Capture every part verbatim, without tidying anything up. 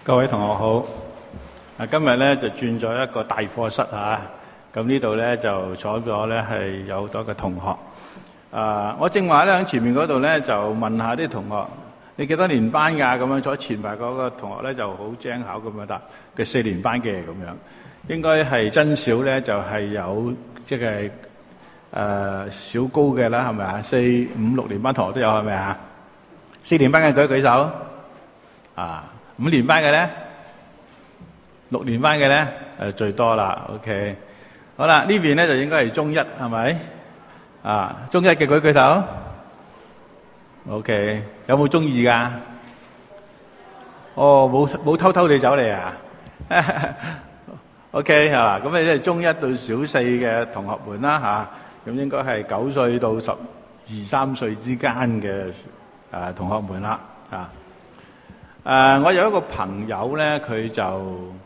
各位同學好，啊今日咧就轉咗一個大課室啊，咁呢度咧就坐咗咧係有好多嘅同學。啊，我正話咧喺前面嗰度咧就問下啲同學，你幾多年班㗎？咁樣坐前排嗰個同學咧就好精巧咁樣答，佢四年班嘅咁樣，應該係真少咧就係有即係誒小高嘅啦，係咪啊？四五六年班同學都有係咪啊？四年班嘅舉一舉手，啊。五年班嘅咧，六年班嘅咧，誒最多啦。OK， 好啦，呢邊咧就應該係中一，係咪？啊，中一嘅舉舉手。OK， 有冇中二噶？哦，冇冇偷偷地走嚟啊？OK 係嘛？咁你即係中一到小四嘅同學們啦嚇，咁應該係九歲到十二三歲之間嘅誒同學們啦嚇。誒、uh，我有一個朋友咧，佢就誒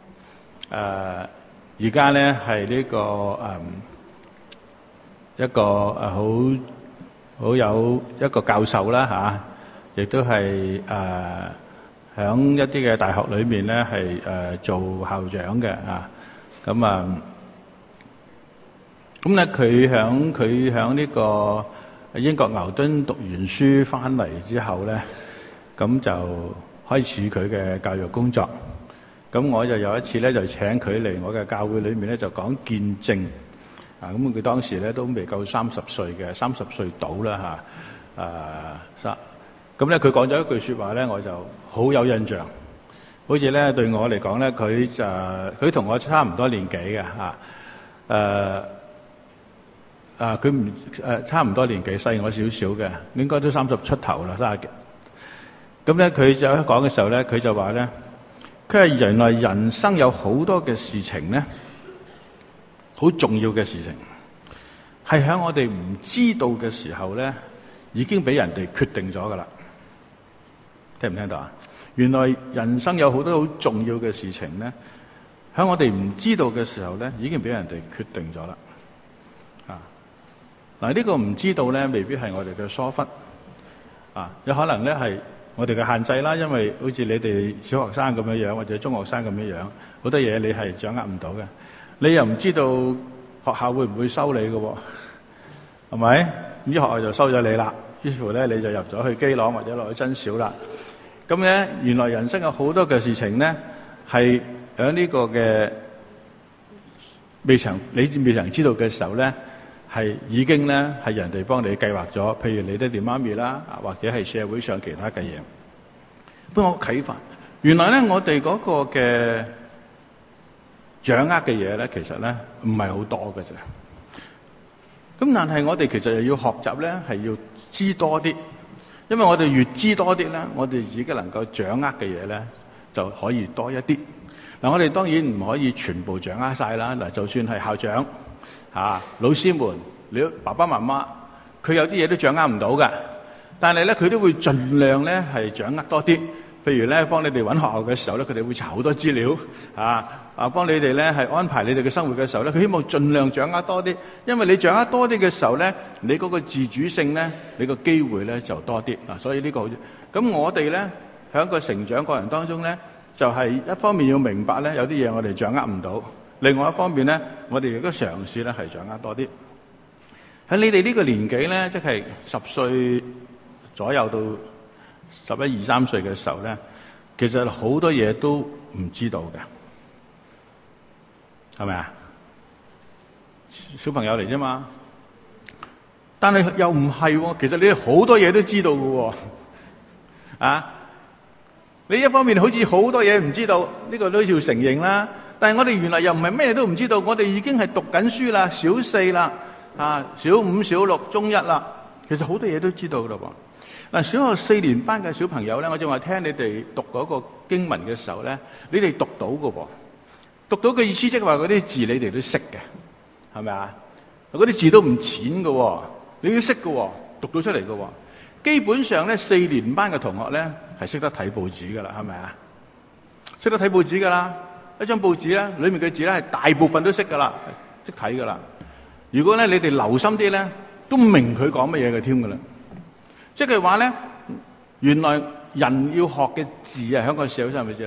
而家咧係呢個誒、um, 一個誒好好有一個教授啦嚇，亦、啊、都係誒響一啲嘅大學裏面咧係誒做校長嘅啊。咁啊，咁咧佢響佢響呢個英國牛頓讀完書翻嚟之後咧，咁就開始佢嘅教育工作，咁我就有一次咧就請佢嚟我嘅教會裏面咧就講見證，啊咁佢當時咧都未夠三十歲嘅，三十歲到啦嚇，啊三，咁咧佢講咗一句説話咧，我就好有印象，好似咧對我嚟講咧，佢就佢同我差唔多年紀嘅嚇，誒啊佢唔誒差唔多年紀，細我少少嘅，應該都三十出頭啦，三十幾。咁咧，佢就講嘅時候咧，佢就話咧，佢係原來人生有好多嘅事情咧，好重要嘅事情，係喺我哋唔知道嘅時候咧，已經俾人哋決定咗噶啦。聽唔聽到啊？原來人生有好多好重要嘅事情咧，喺我哋唔知道嘅時候咧，已經俾人哋決定咗啦。啊，嗱呢個唔知道咧，未必係我哋嘅疏忽，啊，有可能咧係我哋嘅限制啦，因為好似你哋小學生咁樣樣，或者中學生咁樣樣，好多嘢你係掌握唔到嘅。你又唔知道學校會唔會收你嘅喎，係咪？咁啲學校就收咗你啦，於是乎咧你就入咗去基朗或者落去真小啦。咁咧原來人生有好多嘅事情咧，係喺呢個嘅未曾你未曾知道嘅時候咧，係已經咧係人哋幫你計劃咗，譬如你爹哋媽咪啦，或者係社會上其他嘅嘢。不過我啟發，原來咧我哋嗰個嘅掌握嘅嘢咧，其實咧唔係好多嘅啫。咁但係我哋其實又要學習咧，係要知多啲，因為我哋越知多啲咧，我哋自己能夠掌握嘅嘢咧就可以多一啲。嗱，我哋當然唔可以全部掌握晒啦。嗱，就算係校長。啊，老師們，你爸爸媽媽，佢有啲嘢都掌握唔到嘅，但係咧佢都會盡量咧係掌握多啲。譬如咧幫你哋揾學校嘅時候咧，佢哋會查好多資料，啊啊幫你哋咧係安排你哋嘅生活嘅時候咧，佢希望盡量掌握多啲，因為你掌握多啲嘅時候咧，你嗰個自主性咧，你個機會咧就多啲啊。所以呢個好，咁我哋咧喺個成長過程當中咧，就係一方面要明白咧，有啲嘢我哋掌握唔到。另外一方面咧，我哋亦都嘗試咧係掌握多啲。喺你哋呢個年紀咧，即係十歲左右到十一二三歲嘅時候咧，其實好多嘢都唔知道嘅，係咪啊？小朋友嚟啫嘛，但係又唔係喎。其實你哋好多嘢都知道嘅喎，啊！你一方面好似好多嘢唔知道，呢個都要承認啦。但係我哋原來又唔係咩都唔知道，我哋已經係讀緊書啦，小四啦，啊，小五、小六、中一啦，其實好多嘢都知道㗎喎。嗱，小學四年班嘅小朋友咧，我正話聽你哋讀嗰個經文嘅時候咧，你哋讀到㗎喎，讀到嘅意思即係話嗰啲字你哋都識嘅，係咪啊？嗰啲字都唔淺㗎喎，你都識㗎喎，讀到出嚟㗎喎。基本上咧，四年班嘅同學咧係識得睇報紙㗎啦，係咪啊？識得睇報紙㗎啦。一張報紙咧，裏面嘅字咧係大部分都識噶啦，識睇噶啦。如果咧你哋留心啲咧，都明佢講乜嘢嘅添噶啦。即係話咧，原來人要學嘅字啊，喺個社會上面字咧，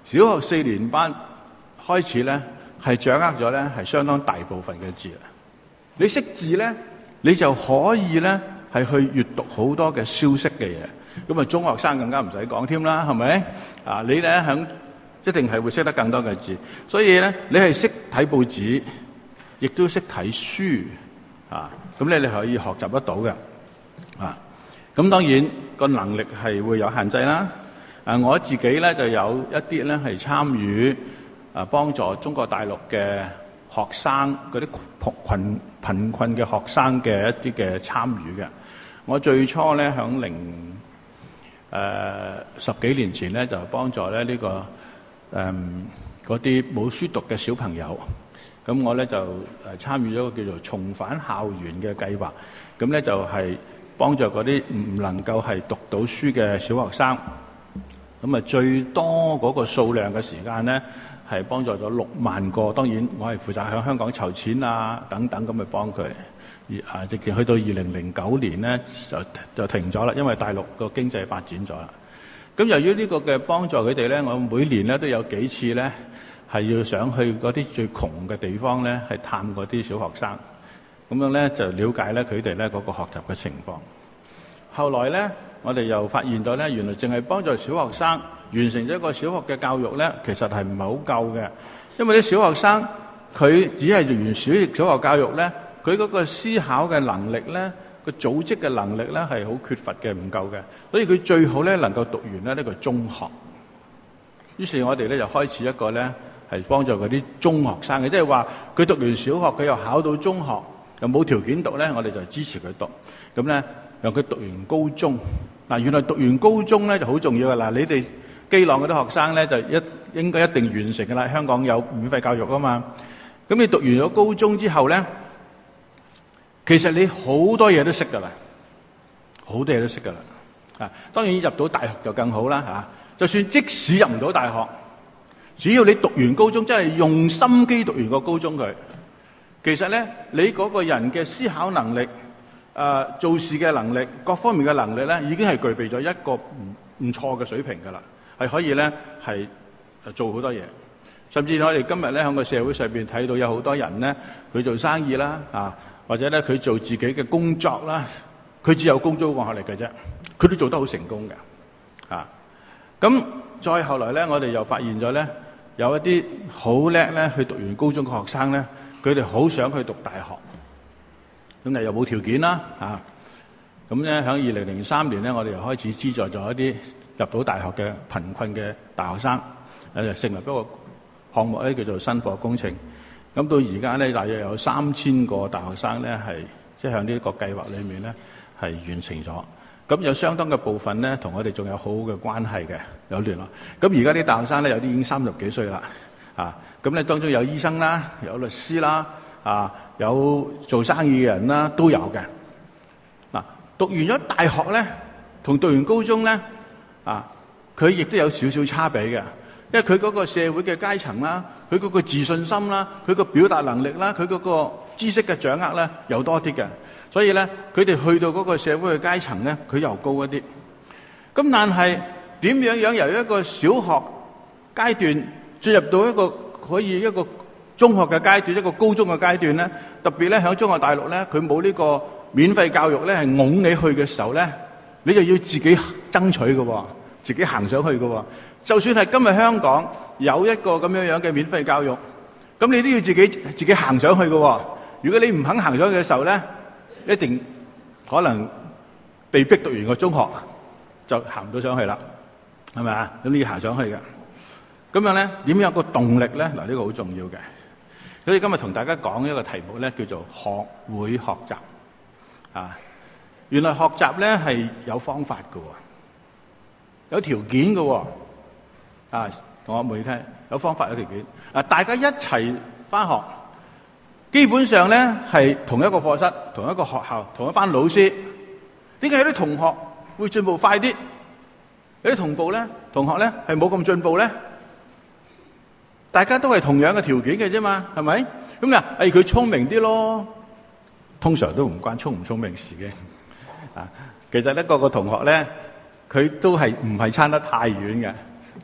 小學四年班開始咧，係掌握咗咧係相當大部分嘅字啦。你識字咧，你就可以咧係去閱讀好多嘅消息嘅嘢。咁啊，中學生更加唔使講添啦，係咪？啊，你咧響一定係會識得更多嘅字。所以咧，你係識睇報紙，亦都識睇書啊。咁咧，你可以學習得到嘅啊。咁當然個能力係會有限制啦。啊，我自己咧就有一啲咧係參與啊，幫助中國大陸嘅學生嗰啲貧貧困嘅學生嘅一啲嘅參與嘅。我最初咧響零誒十幾年前咧就幫助咧呢個誒嗰啲冇書讀嘅小朋友。咁我咧就誒參與咗個叫做重返校園嘅計劃。咁咧就係幫助嗰啲唔能夠係讀到書嘅小學生。咁啊，最多嗰個數量嘅時間咧，係幫助咗六萬個。當然，我係負責喺香港籌錢啊，等等咁去幫佢。而啊，直至去到二零零九年咧，就就停咗啦，因為大陸個經濟發展咗啦。咁由於呢個嘅幫助佢哋咧，我每年咧都有幾次咧，係要上去嗰啲最窮嘅地方咧，係探嗰啲小學生。咁樣咧就了解咧佢哋咧嗰個學習嘅情況。後來咧，我哋又發現到咧，原來淨係幫助小學生完成咗一個小學嘅教育咧，其實係唔係好夠嘅。因為啲小學生佢只係做完小小學教育咧，佢嗰個思考嘅能力咧，個組織嘅能力咧係好缺乏嘅，唔夠嘅。所以佢最好咧能夠讀完咧呢個中學。於是我哋咧就開始一個咧係幫助嗰啲中學生嘅，即係話佢讀完小學，佢又考到中學，又冇條件讀咧，我哋就支持佢讀。咁咧。讓佢讀完高中，嗱，原來讀完高中咧就好重要嘅。嗱，你哋基朗嗰啲學生咧就一應該一定完成嘅啦。香港有免費教育啊嘛，咁你讀完咗高中之後咧，其實你好多嘢都識噶啦，好多嘢都識噶啦。啊，當然入到大學就更好啦嚇。就算即使入唔到大學，只要你讀完高中，真係用心機讀完個高中佢，其實咧你嗰個人嘅思考能力。誒、呃、做事嘅能力，各方面嘅能力咧，已經係具備咗一個唔唔錯嘅水平㗎啦，係可以咧係做好多嘢。甚至我哋今日咧喺個社會上邊睇到有好多人咧，佢做生意啦啊，或者咧佢做自己嘅工作啦，佢只有高中學歷嘅啫，佢都做得好成功嘅啊。咁再後來咧，我哋又發現咗咧，有一啲好叻咧去讀完高中嘅學生咧，佢哋好想去讀大學。咁又冇條件啦，嚇！咁咧喺二零零三年咧，我哋又開始資助咗一啲入到大學嘅貧困嘅大學生，誒就成立一個項目咧，叫做薪火工程。咁到而家咧，大約有三千個大學生咧係即係喺呢個計劃裏面咧係完成咗。咁有相當嘅部分咧，同我哋仲有好好嘅關係嘅，有聯絡。咁而家啲大學生咧，有啲已經三十幾歲啦，啊！咁咧當中有醫生啦，有律師啦。啊，有做生意嘅人啦，都有嘅。嗱、啊，讀完咗大學咧，同讀完高中咧，啊，佢亦都有少少差別嘅，因為佢嗰個社會嘅階層啦，佢嗰個自信心啦，佢個表達能力啦，佢嗰個知識嘅掌握咧，又多啲嘅。所以咧，佢哋去到嗰個社會嘅階層咧，佢又高一啲。咁但係點樣樣由一個小學階段進入到一個可以一個中學嘅階段，一個高中嘅階段咧，特別咧喺中國大陸咧，佢冇呢個免費教育咧，係拱你去嘅時候咧，你就要自己爭取嘅，自己行上去嘅。就算係今日香港有一個咁樣樣嘅免費教育，咁你都要自己自己行上去嘅。如果你唔肯行上去嘅時候咧，一定可能被逼讀完個中學就行唔到上去啦，係咪啊？咁你要行上去嘅。咁樣咧，點樣有個動力咧？嗱，呢個好重要嘅。所以今日同大家講一個題目咧，叫做學會學習啊。原來學習咧係有方法嘅，有條件嘅啊。同我妹聽，有方法有條件啊。大家一齊返學，基本上咧係同一個課室、同一個學校、同一班老師。點解有啲同學會進步快啲，有啲同步咧同學咧係冇咁進步咧？大家都係同樣嘅條件嘅啫嘛，係咪？咁啊，誒佢聰明啲咯，通常都唔關聰唔聰明事嘅。啊，其實咧個個同學咧，佢都係唔係差得太遠嘅。啊，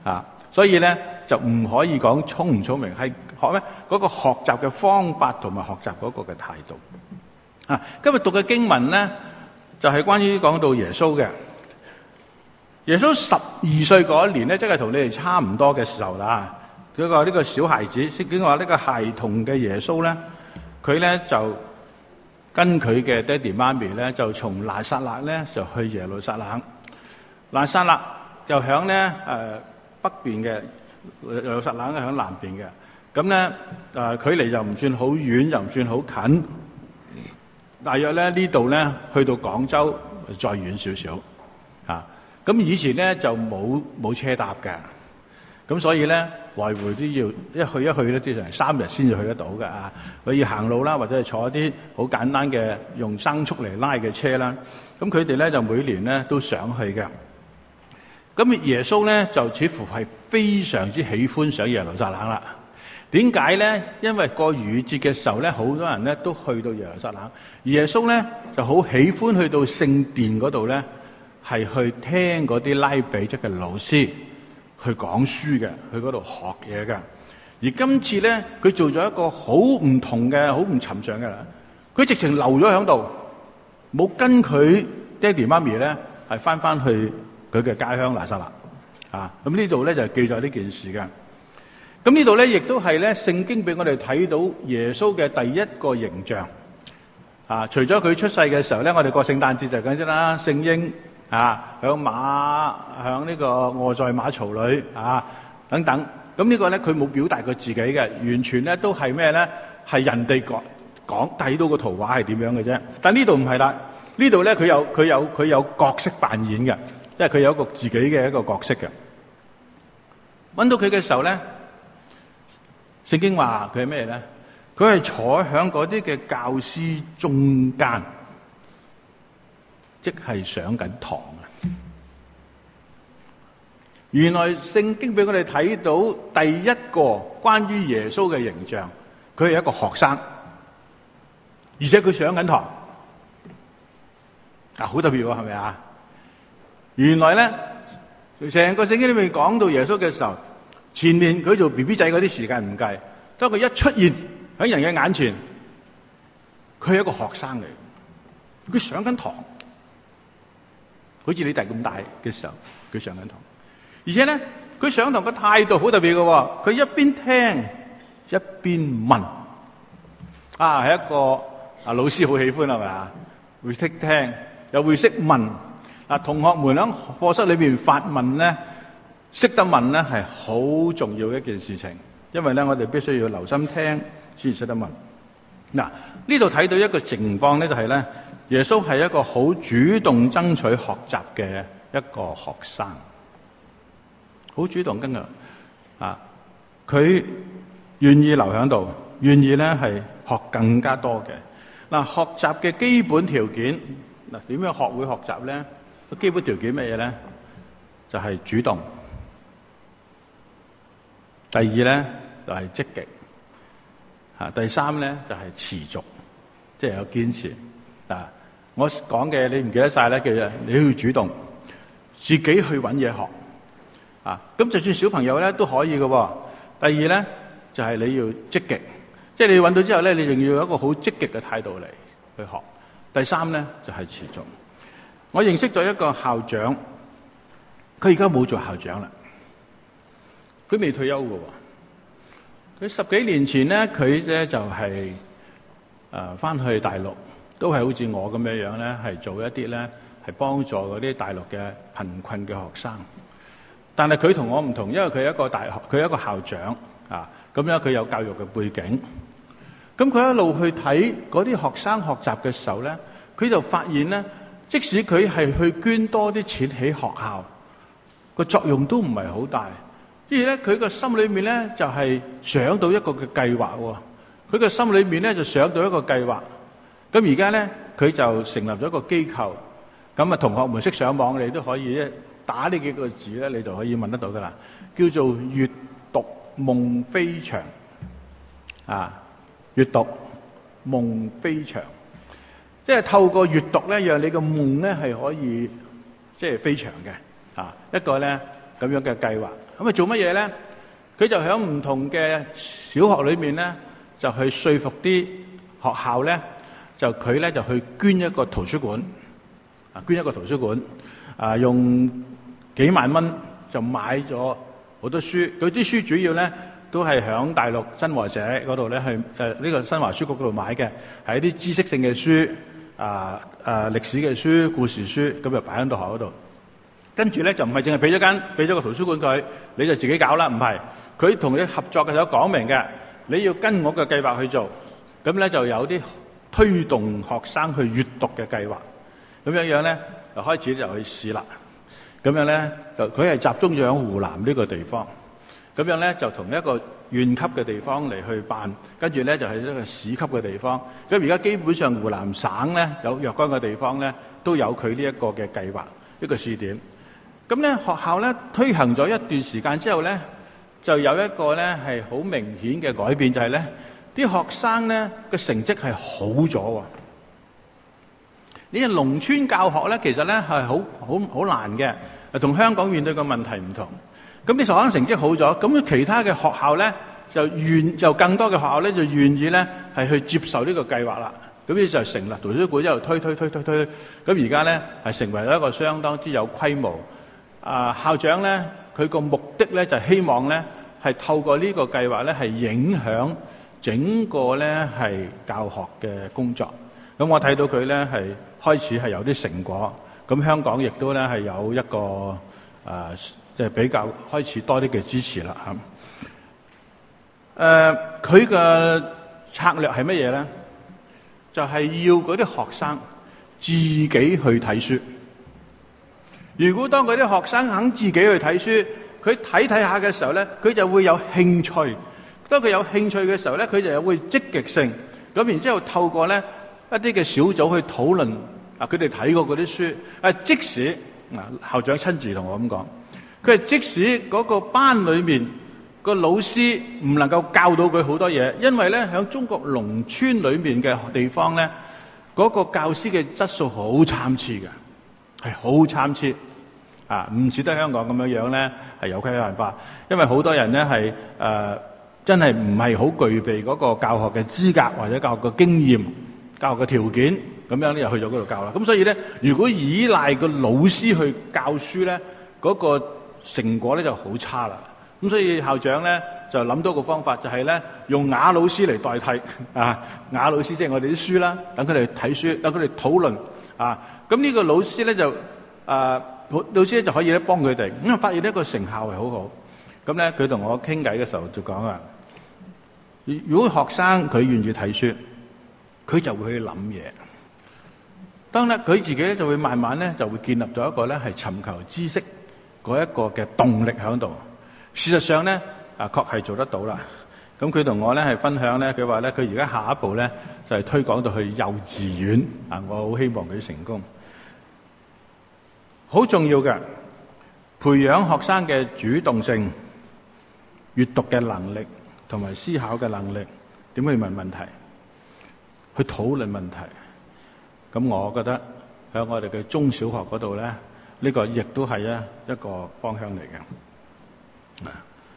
所以咧就唔可以講聰唔聰明，係學咩嗰個學習嘅方法同埋學習嗰個嘅態度啊。今日讀嘅經文咧就係關於講到耶穌嘅。耶穌十二歲嗰一年咧，即係同你哋差唔多嘅時候啦。佢個呢個小孩子，聖經話呢個孩童嘅耶穌咧，佢咧就跟佢嘅爹哋媽咪咧，就從拿撒勒咧就去耶路撒冷。拿撒勒又響咧誒北邊嘅，耶路撒冷係響南邊嘅。咁咧誒距離又唔算好遠，又唔算好近。大約咧呢度咧去到廣州再遠少少嚇。咁以前咧就冇冇車搭嘅，咁所以咧來回都要一去一去咧，都成三日先至去得到嘅啊！佢要行路啦，或者係坐一啲好簡單嘅用牲畜嚟拉嘅車啦。咁佢哋咧就每年咧都想去嘅。咁耶穌咧就似乎係非常之喜歡上耶路撒冷啦。點解咧？因為過逾越節嘅時候咧，好多人咧都去到耶路撒冷，而耶穌咧就好喜歡去到聖殿嗰度咧。係去聽嗰啲拉比即嘅老師去講書嘅，去嗰度學嘢嘅。而今次咧，佢做咗一個好唔同嘅、好唔尋常嘅啦。佢直情留咗喺度，冇跟佢爹哋媽咪咧係翻翻去佢嘅家鄉拿撒勒啊。咁呢度咧就記載呢件事嘅。咁呢度咧亦都係咧聖經俾我哋睇到耶穌嘅第一個形象啊。除咗佢出世嘅時候咧，我哋過聖誕節就咁啫啦，聖嬰。啊，響馬響呢個臥在馬槽裏啊等等，咁呢個咧佢冇表達過自己嘅，完全咧都係咩咧？係人哋講講睇到個圖畫係點樣嘅啫。但呢度唔係啦，呢度咧佢有佢有佢有角色扮演嘅，因為佢有一個自己嘅一個角色嘅。揾到佢嘅時候咧，聖經話佢係咩咧？佢係坐響嗰啲嘅教師中間。即係上緊堂啊！原來聖經俾我哋睇到第一個關於耶穌嘅形象，佢係一個學生，而且佢上緊堂啊，好特別喎，係咪啊？原來咧，成個聖經裏面講到耶穌嘅時候，前面佢做 B B 仔嗰啲時間唔計，當佢一出現喺人嘅眼前，佢係一個學生嚟，佢上緊堂。好似你弟咁大嘅時候，佢上緊堂，而且咧，佢上堂嘅態度好特別嘅喎，佢一邊聽一邊問，啊，係一個啊老師好喜歡係咪啊？會識聽又會識問，啊，同學們喺課室裏邊發問咧，識得問咧係好重要嘅一件事情，因為咧我哋必須要留心聽先至識得問。嗱，呢度睇到一個情況咧，就係咧。耶穌係一個好主動爭取學習嘅一個學生，好主動跟佢啊，佢願意留喺度，願意咧係學更加多嘅。嗱，學習嘅基本條件，嗱，點樣學會學習咧？個基本條件乜嘢咧？就係主動。第二咧就係積極，吓，第三咧就係持續，即係有堅持啊。我講嘅你唔記得晒咧，其實你要主動自己去揾嘢學啊。咁就算小朋友咧都可以嘅。第二咧就係你要積極，即係你揾到之後咧，你仲要有一個好積極嘅態度嚟去學。第三咧就係持續。我認識咗一個校長，佢而家冇做校長啦，佢未退休嘅。佢十幾年前咧，佢咧就係誒翻去大陸。都係好似我咁樣樣咧，係做一啲咧係幫助嗰啲大陸嘅貧困嘅學生。但係佢同我唔同，因為佢係一個大學，佢係一個校長啊，咁樣佢有教育嘅背景。咁佢一路去睇嗰啲學生學習嘅時候咧，佢就發現咧，即使佢係去捐多啲錢喺學校，個作用都唔係好大。於是咧，佢個心裏面咧就係想到一個嘅計劃喎。佢個心裏面咧就想到一個計劃。咁而家咧，佢就成立咗一個機構。咁啊，同學們識上網，你都可以咧打呢幾個字咧，你就可以問得到噶啦。叫做閱讀夢飛翔啊！閱讀夢飛翔，即係透過閱讀咧，讓你個夢咧係可以即係飛翔嘅啊！一個咧咁樣嘅計劃咁啊做乜嘢咧？佢就喺唔同嘅小學裏面咧，就去說服啲學校咧，就佢咧就去捐一個圖書館，啊捐一個圖書館，啊用幾萬蚊就買咗好多書。佢啲書主要咧都係響大陸新華社嗰度咧，去誒呢個新華書局嗰度買嘅，係一啲知識性嘅書，啊啊歷史嘅書、故事書，咁就擺喺度學嗰度。跟住咧就唔係淨係俾咗間俾咗個圖書館佢，你就自己搞啦，唔係。佢同你合作嘅時候講明嘅，你要跟我嘅計劃去做，咁咧就有啲推動學生去閱讀嘅計劃，咁樣樣咧就開始就去試啦。咁樣咧就佢係集中咗喺湖南呢個地方，咁樣咧就同一個縣級嘅地方嚟去辦，跟住咧就係一個市級嘅地方。咁而家基本上湖南省咧有若干嘅地方咧都有佢呢一個嘅計劃，一個試點。咁咧學校咧推行咗一段時間之後咧，就有一個咧係好明顯嘅改變，就係咧啲學生咧嘅成績係好咗喎。呢個農村教學咧，其實咧係好好好難嘅，同香港面對嘅問題唔同。咁啲學生成績好咗，咁其他嘅學校咧就願就更多嘅學校咧就願意咧係去接受呢個計劃啦。咁於是就成立圖書館，一路推推推推推，咁而家咧係成為一個相當之有規模。啊，校長咧佢個目的咧就係希望咧係透過呢個計劃咧係影響整個咧係教學嘅工作。咁我睇到佢咧係開始係有啲成果。咁香港亦都咧係有一個啊，即係比較開始多啲嘅支持啦嚇。誒，佢嘅策略係乜嘢咧？就係要嗰啲學生自己去睇書。如果當嗰啲學生肯自己去睇書，佢睇睇下嘅時候咧，佢就會有興趣。當佢有興趣嘅時候咧，佢就會積極性。咁然之後透過咧一啲嘅小組去討論啊，佢哋睇過嗰啲書。啊，即使嗱校長親自同我咁講，佢係即使嗰個班裏面個老師唔能夠教到佢好多嘢，因為咧喺中國農村裏面嘅地方咧，嗰個教師嘅質素好參差嘅，係好參差。啊，唔似得香港咁樣樣咧，係有規範化。因為好多人咧係誒真係唔係好具備嗰個教學嘅資格或者教學嘅經驗、教學嘅條件，咁樣咧又去咗嗰度教啦。咁所以咧，如果依賴個老師去教書咧，嗰個成果咧就好差啦。咁所以校長咧就諗到個方法，就係咧用啞老師嚟代替啊，啞老師即係我哋啲書啦，等佢哋睇書，等佢哋討論啊。咁呢個老師咧就啊。老師咧就可以咧幫佢哋，咁啊發現呢個成效係好好。咁咧佢同我傾偈嘅時候就講啊，如果學生佢願意睇書，佢就會去諗嘢。當咧佢自己咧就會慢慢咧就會建立咗一個咧係尋求知識嗰一個嘅動力喺度。事實上咧啊確係做得到啦。咁佢同我咧係分享咧，佢話咧佢而家下一步咧就係推廣到去幼稚園啊，我好希望佢成功。好重要嘅，培養學生嘅主動性、閱讀嘅能力同埋思考嘅能力，點去問問題，去討論問題。咁我覺得喺我哋嘅中小學嗰度咧，呢個亦都係啊一個方向嚟嘅。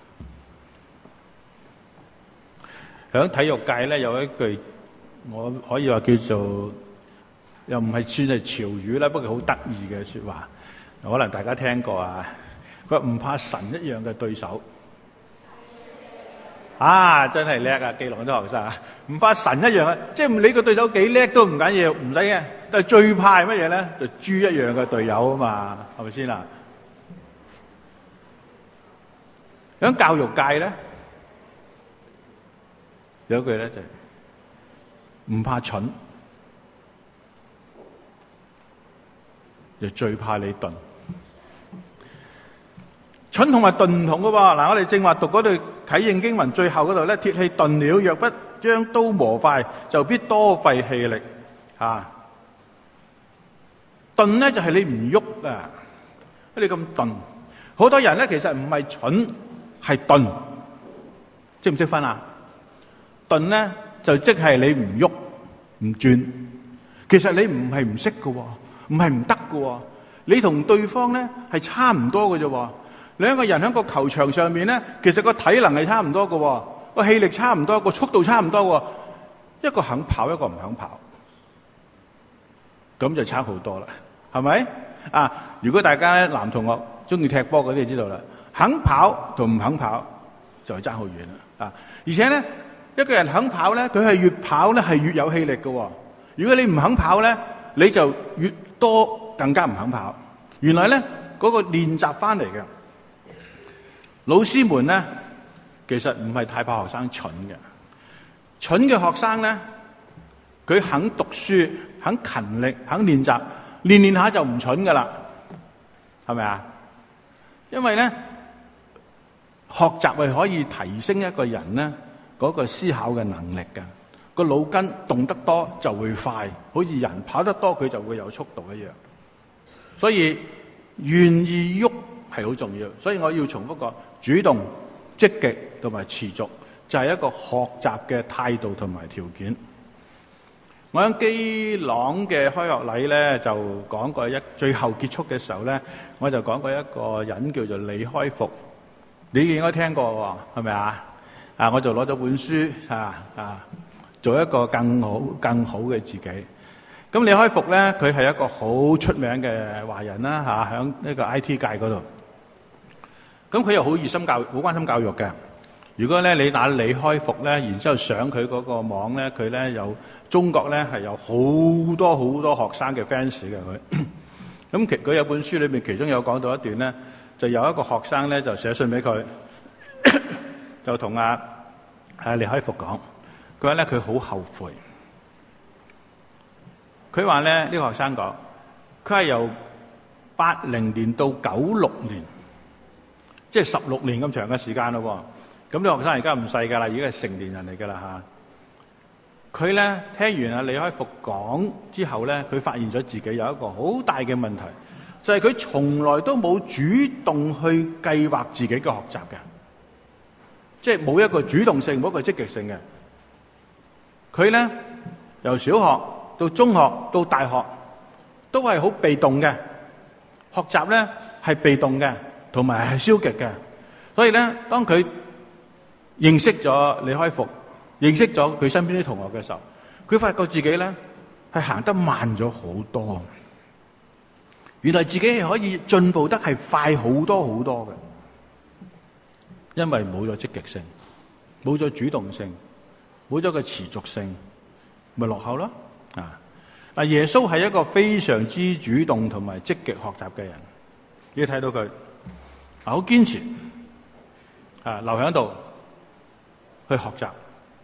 喺體育界咧有一句，我可以話叫做又唔係算係潮語啦，不過好得意嘅說話。可能大家聽過啊，佢話唔怕神一樣嘅對手啊，真係叻啊！記錄啲學生啊，唔怕神一樣啊，即係你個對手幾叻都唔緊要，唔使嘅。但係最怕係乜嘢咧？就豬一樣嘅隊友啊嘛，係咪先啊？喺教育界咧，有一句咧就係唔怕蠢，就最怕你鈍。蠢同埋鈍唔同嘅喎。嗱，我哋正話讀嗰對啟應經文最後嗰度咧，鐵器鈍了，若不將刀磨快，就必多費氣力。嚇，鈍咧就係你唔喐啊！你咁鈍，好多人咧其實唔係蠢，係鈍，識唔識分啊？鈍咧就即係你唔喐唔轉，其實你唔係唔識嘅喎，唔係唔得嘅喎，你同對方咧係差唔多嘅啫喎。 兩個人喺個球場上面咧，其實個體能係差唔多嘅，個氣力差唔多，個速度差唔多，一個肯跑，一個唔肯跑，咁就差好多啦，係咪？啊，如果大家男同學中意踢波嗰啲就知道啦，肯跑同唔肯跑就係爭好遠啦，啊！而且咧，一個人肯跑咧，佢係越跑咧係越有氣力嘅。如果你唔肯跑咧，你就越多更加唔肯跑。原來咧嗰個練習翻嚟嘅老師們咧，其實唔係太怕學生蠢嘅。蠢嘅學生咧，佢肯讀書、肯勤力、肯練習，練練下就唔蠢噶啦，係咪啊？因為咧學習係可以提升一個人咧嗰個思考嘅能力嘅，個腦筋動得多就會快，好似人跑得多佢就會有速度一樣。所以願意喐係好重要，所以我要重複個主動、積極同埋持續，就係一個學習嘅態度同埋條件。我喺基朗嘅開學禮咧就講過一最後結束嘅時候咧，我就講過一個人叫做李開復，你應該聽過喎，係咪啊？啊，我就攞咗本書啊啊，做一個更好更好嘅自己。咁李開復咧，佢係一個好出名嘅華人啦嚇，喺呢個 I T 界嗰度。咁佢又好熱心教育，好關心教育嘅。如果咧你打李開復咧，然之後上佢嗰個網咧，佢咧有中國咧係有好多好多學生嘅 fans 嘅佢。咁其佢有本書裏面，其中有講到一段咧，就有一個學生咧就寫信俾佢，就同阿阿李開復講，佢話咧佢好後悔。佢話咧呢、呢個學生講，佢係由八零年到九六年，即係十六年咁長嘅時間咯。咁啲學生而家唔細㗎啦，已經係成年人嚟㗎啦嚇。佢咧聽完阿李開復講之後咧，佢發現咗自己有一個好大嘅問題，就係佢從來都冇主動去計劃自己嘅學習嘅，即係冇一個主動性，冇一個積極性嘅。佢咧由小學到中學到大學都係好被動嘅，學習咧係被動嘅，同埋係消極嘅。所以咧，當佢認識咗李開復，認識咗佢身邊啲同學嘅時候，佢發覺自己咧係行得慢咗好多。原來自己係可以進步得係快好多好多嘅，因為冇咗積極性，冇咗主動性，冇咗個持續性，咪落後咯。啊！嗱，耶穌係一個非常之主動同埋積極學習嘅人，你睇到佢好堅持啊，留喺度去學習。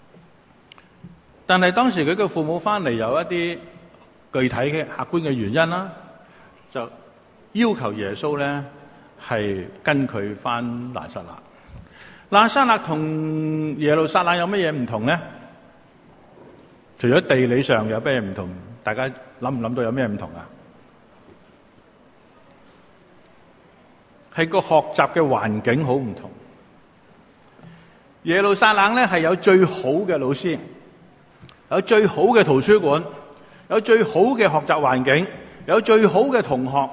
但係當時佢嘅父母翻嚟有一啲具體嘅客觀嘅原因啦，就要求耶穌咧係跟佢翻拿撒勒。拿撒勒同耶路撒冷有乜嘢唔同咧？除咗地理上有咩唔同，大家諗唔諗到有咩唔同啊？係個學習嘅環境好唔同。耶路撒冷咧係有最好嘅老師，有最好嘅圖書館，有最好嘅學習環境，有最好嘅同學，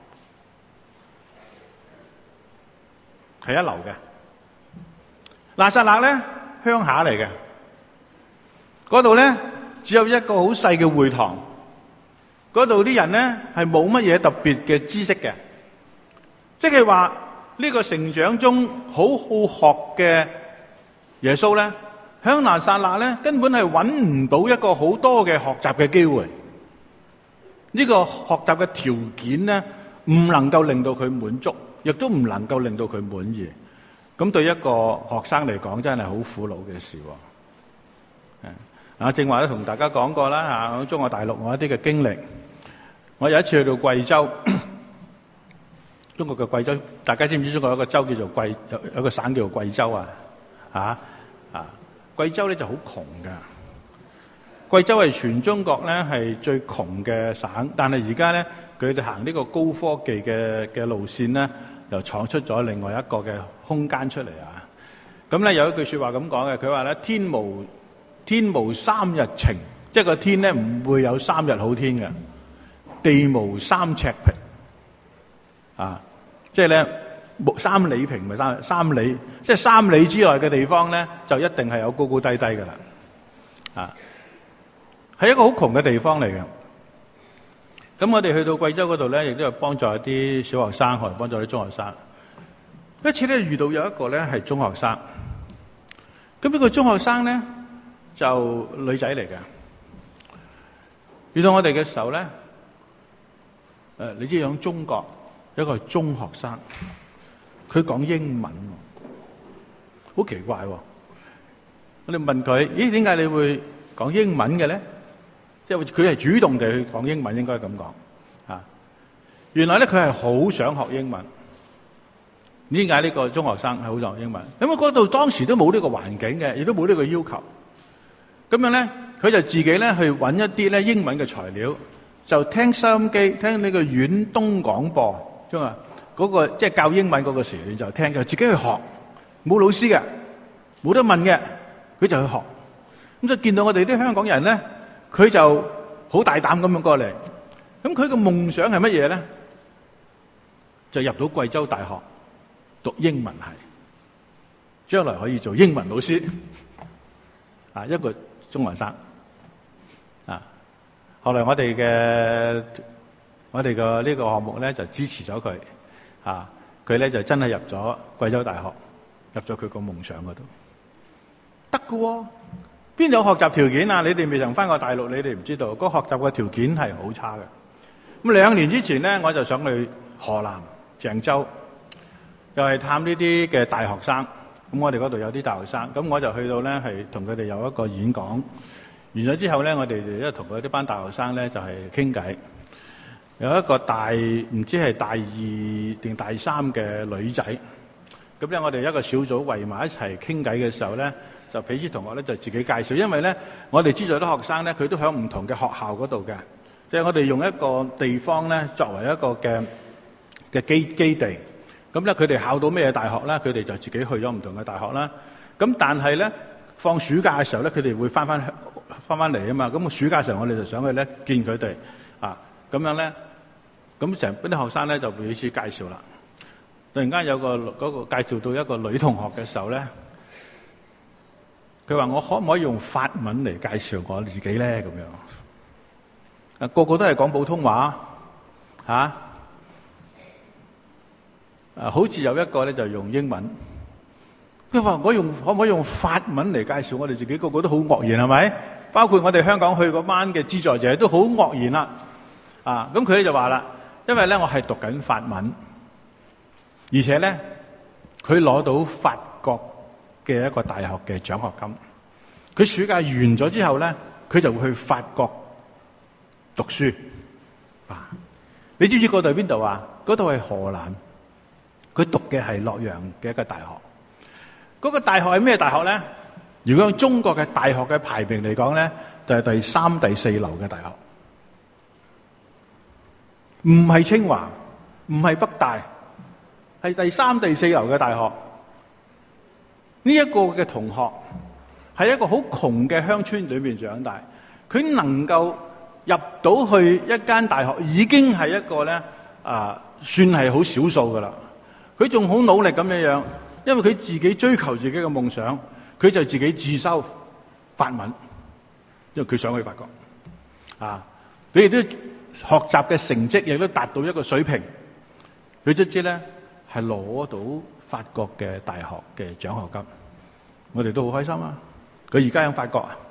係一流嘅。拿撒勒咧鄉下嚟嘅，嗰度咧只有一個好細嘅會堂，嗰度啲人咧係冇乜嘢特別嘅知識嘅，即係話呢個成長中好好學嘅耶穌咧，響拿撒勒咧根本係揾唔到一個好多嘅學習嘅機會，呢個學習嘅條件咧唔能夠令到佢滿足，亦都唔能夠令到佢滿意。咁對一個學生嚟講，真係好苦惱嘅事。啊，正話都同大家講過啦，嚇喺中國大陸我一啲嘅經歷。我有一次去到貴州，中國嘅貴州，大家知唔知中國有個州叫做貴，有有個省叫做貴州啊？啊啊！貴州咧就好窮㗎。貴州係全中國咧係最窮嘅省，但係而家咧佢哋行呢個高科技嘅嘅路線咧，就闖出咗另外一個嘅空間出嚟啊！咁咧有一句説話咁講嘅，佢話咧天無天無三日晴，即係個天咧唔會有三日好天嘅，地無三尺平啊！即係咧三里平咪三三里，即係三里之內嘅地方咧，就一定係有高高低低噶啦，啊，係一個好窮嘅地方嚟嘅。咁我哋去到貴州嗰度咧，亦都有幫助一啲小學生，同埋幫助啲中學生。一次咧遇到有一個咧係中學生，咁呢個中學生咧就女仔嚟嘅。遇到我哋嘅時候咧，誒，你知響中國一個係中學生，佢講英文，好奇怪喎！我哋問佢：咦，點解你會講英文嘅咧？即係佢係主動地去講英文，應該咁講啊。原來咧佢係好想學英文。點解呢個中學生係好想學英文？因為嗰度當時都冇呢個環境嘅，亦都冇呢個要求。咁樣咧，佢就自己咧去揾一啲咧英文嘅材料，就聽收音機，聽呢個遠東廣播，即係嗰個即係教英文嗰個時段就聽，就自己去學，冇老師嘅，冇得問嘅，佢就去學。咁就見到我哋啲香港人咧，佢就好大膽咁樣過嚟。咁佢嘅夢想係乜嘢咧？就入到貴州大學讀英文系，將來可以做英文老師。啊，一個中學生。啊，後來我哋嘅我哋嘅呢個項目咧就支持咗佢。啊，佢咧就真係入咗貴州大學，入咗佢個夢想嗰度，得㗎喎。邊有學習條件啊？你哋未曾返過大陸，你哋唔知道。嗰個學習嘅條件係好差嘅。咁兩年之前咧，我就想去河南鄭州，又係探呢啲嘅大學生。咁我哋嗰度有啲大學生，咁我就去到咧係同佢哋有一個演講。完咗之後咧，我哋就一同佢呢班大學生咧就係傾偈。有一個大唔知係大二定大三嘅女仔，咁咧我哋一個小組圍埋一齊傾偈嘅時候咧，就彼此同學咧就自己介紹，因為咧我哋資助啲學生咧佢都喺唔同嘅學校嗰度嘅，即係我哋用一個地方咧作為一個嘅嘅基基地，咁咧佢哋考到咩大學咧，佢哋就自己去咗唔同嘅大學啦。咁但係咧放暑假嘅時候咧，佢哋會翻翻翻翻嚟啊嘛，咁個暑假嘅時候我哋就想去咧見佢哋啊，咁樣咧。咁成班啲學生咧就彼此介紹啦。突然間有個嗰、嗰個介紹到一個女同學嘅時候咧，佢話：我可唔可以用法文嚟介紹我自己咧？咁樣啊，個個都係講普通話嚇。啊，啊好似有一個咧就用英文。佢話：我用可唔可以用法文嚟介紹我哋自己？個個都好愕然係咪？包括我哋香港去嗰班嘅資助者都好愕然啦。啊，咁佢咧就話啦。因為咧，我係讀緊法文，而且咧，佢攞到法國嘅一個大學嘅獎學金。佢暑假完咗之後咧，佢就會去法國讀書。啊，你知唔知嗰度係邊度啊？嗰度係河南，佢讀嘅係洛陽嘅一個大學。嗰個大學係咩大學咧？如果用中國嘅大學嘅排名嚟講咧，就係第三、第四流嘅大學。唔係清華，唔係北大，係第三、第四流嘅大學。呢一個嘅同學係一個好窮嘅鄉村裏面長大，佢能夠入到去一間大學，已經係一個咧啊，算係好少數噶啦。佢仲好努力咁樣樣，因為佢自己追求自己嘅夢想，佢就自己自修法文，因為佢想去法國啊，佢亦都。學習嘅成績亦都達到一個水平，佢卒之咧係攞到法國嘅大學嘅獎學金，我哋都好開心啊！佢而家喺法國啊，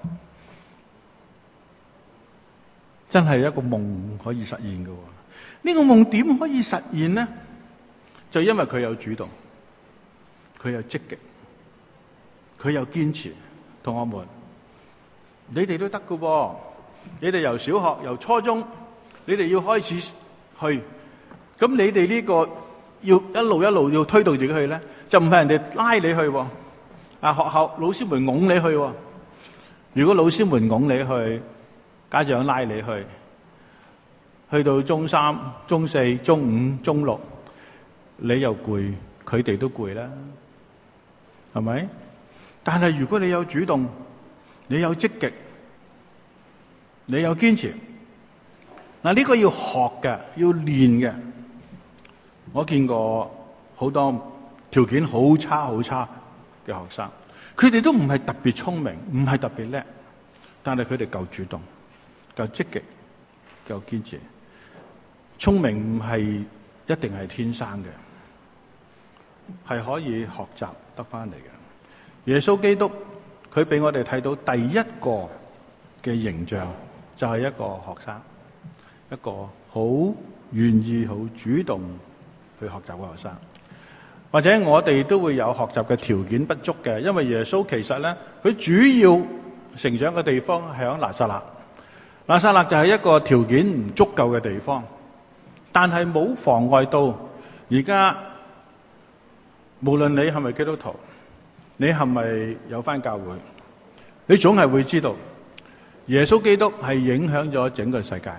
真係一個夢可以實現嘅。呢個夢點可以實現呢？就因為佢有主動，佢有積極，佢有堅持。同學們，你哋都得嘅喎，你哋由小學由初中。你哋要開始去，咁你哋呢個要一路一路要推動自己去咧，就唔係人哋拉你去喎，啊學校老師們拱你去喎。如果老師們拱你去，家長拉你去，去到中三、中四、中五、中六，你又攰，佢哋都攰啦，係咪？但係如果你有主動，你有積極，你有堅持。嗱，呢個要學嘅，要練嘅。我見過好多條件好差好差嘅學生，佢哋都唔係特別聰明，唔係特別叻，但係佢哋夠主動、夠積極、夠堅持。聰明唔係一定係天生嘅，係可以學習得翻嚟嘅。耶穌基督佢俾我哋睇到第一個嘅形象，就係一個學生，一個好願意、好主動去學習嘅學生。或者我哋都會有學習嘅條件不足嘅，因為耶穌其實咧，佢主要成長嘅地方係喺拿撒勒。拿撒勒就係一個條件唔足夠嘅地方，但係冇妨礙到而家，無論你係咪基督徒，你係咪有返教會，你總係會知道耶穌基督係影響咗整個世界。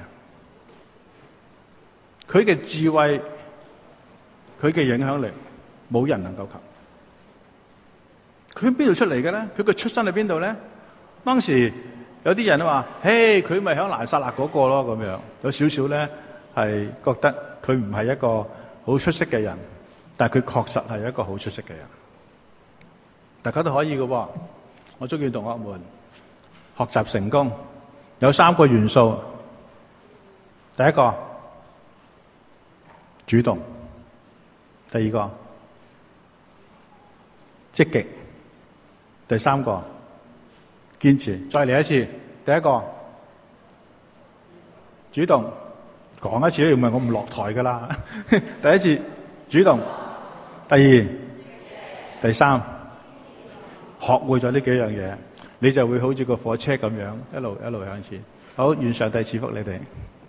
佢嘅智慧，佢嘅影響力，冇人能夠及。佢邊度出嚟嘅咧？佢嘅出身喺邊度咧？當時有啲人都話：嘿，佢咪響拿撒勒嗰個咯，咁樣有少少咧係覺得佢唔係一個好出色嘅人，但係佢確實係一個好出色嘅人。大家都可以嘅喎。我中意同學們學習成功有三個元素。第一個主動，第二個積極，第三個堅持。再嚟一次，第一個主動，講一次都唔係我唔落台噶啦。第一次主動，第二、第三，學會咗呢幾樣嘢，你就會好似個火車咁樣一路一路向前。好，願上帝賜福你哋。